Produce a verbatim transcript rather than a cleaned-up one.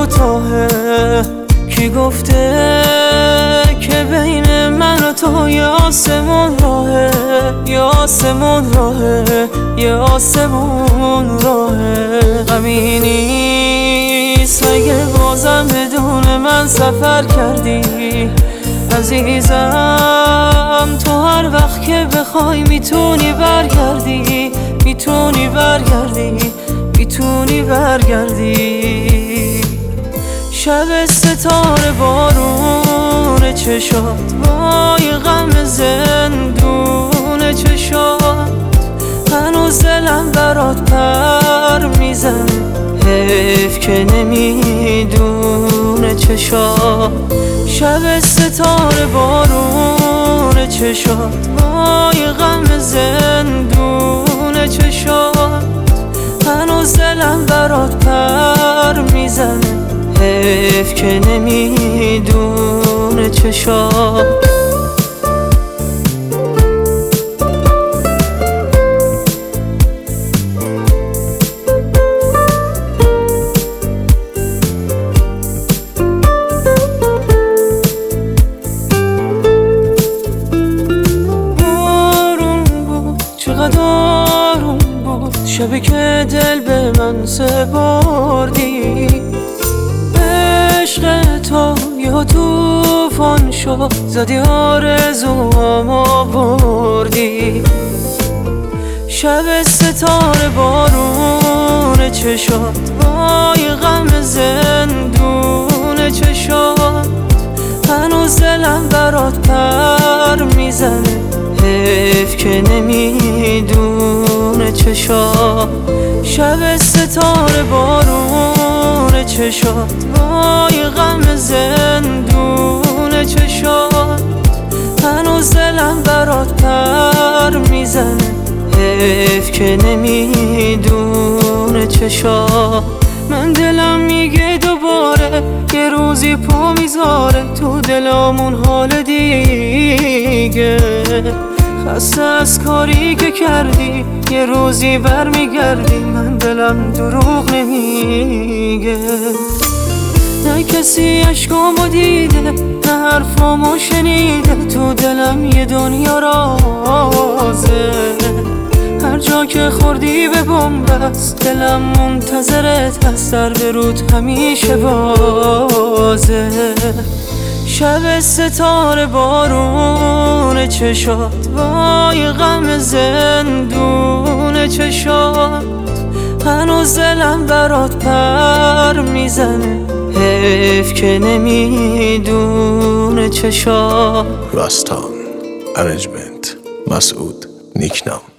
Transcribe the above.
دوتاهه. کی گفته که بین من و تو یه آسمون راهه، یه آسمون راهه، یه آسمون راهه. غمی نیست اگه بازم بدون من سفر کردی عزیزم. تو هر وقت که بخوای میتونی برگردی، میتونی برگردی، میتونی برگردی. شب ستاره بارون چشات، وای غم زندون چشات. هنوز دلم برات پر میزنه، حیف که نمیدونه چشات. شب ستاره بارون چشات، وای غم زندون چشات. هنوز دلم برات پر میزنه، حیف که نمیدونه چشات. چقدر آروم بود شبی که دل به من سپردی. عشق تو یه توفان شد، زدی آرزوامو بردی. شب ستاره بارون چشات، وای غم زندون چشات. هنوز دلم برات پر میزنه، حیف که نمیدونه چشات. شب ستاره بارون چشات، وای غم زندون چشات. هنوز دلم برات پر میزنه، حیف که نمیدونه چشات. من دلم میگه دوباره یه روزی پا میذاره تو دلمون حال دیگه. خسته از کاری که کردی، یه روزی برمیگردی. من دلم دروغ نمیگه، نه کسی عشقامو دیده، نه حرفامو شنیده. تو دلم یه دنیا رازه، هر جا که خوردی به بنبست. دلم منتظرت هست، در به رود همیشه بازه. شب ستاره بارون چشات، وای غم زندون چشات. هنوز دلم برات پر میزنه، حیف که نمیدونه چشات. راستان، ارنجمنت، مسعود نیکنام.